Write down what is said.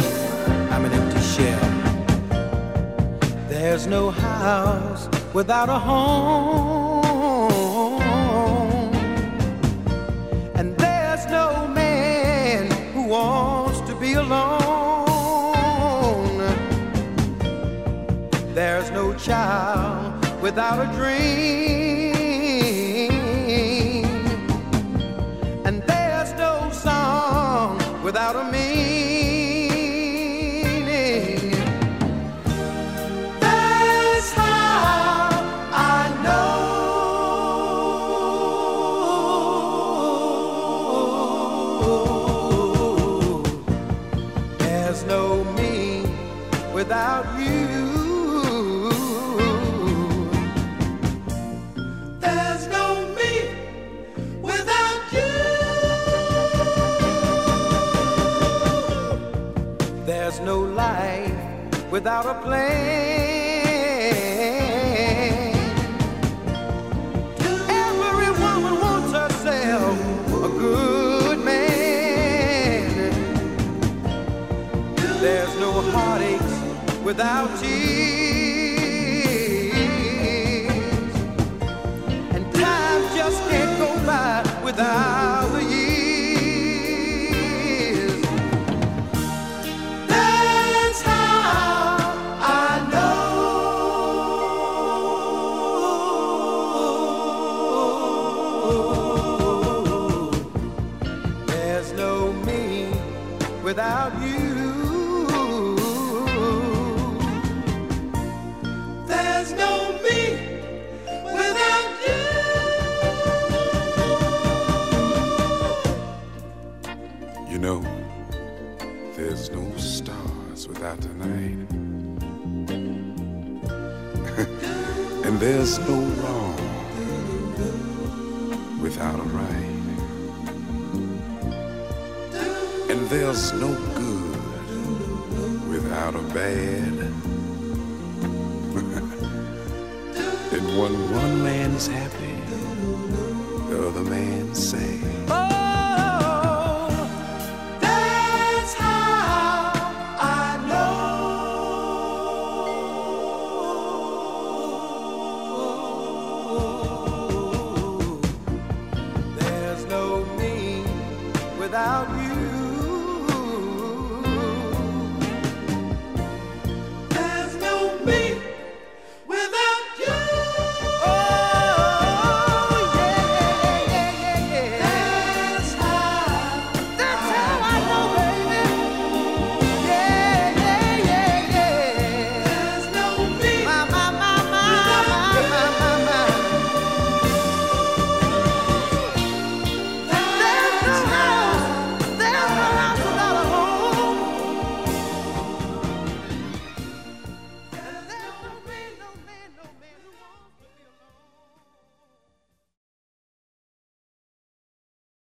I'm an empty shell. There's no house without a home, and there's no man who wants to be alone. There's no child without a dream, and there's no song without a meaning. That's how I know there's no me without you. There's no life without a plan. Every woman wants herself a good man. There's no heartaches without tears, and time just can't go by without the years. Without you, there's no me without you. You know, there's no stars without the night, and there's no wrong without a right. And there's no good without a bad. And when one man's happy, the other man's sad.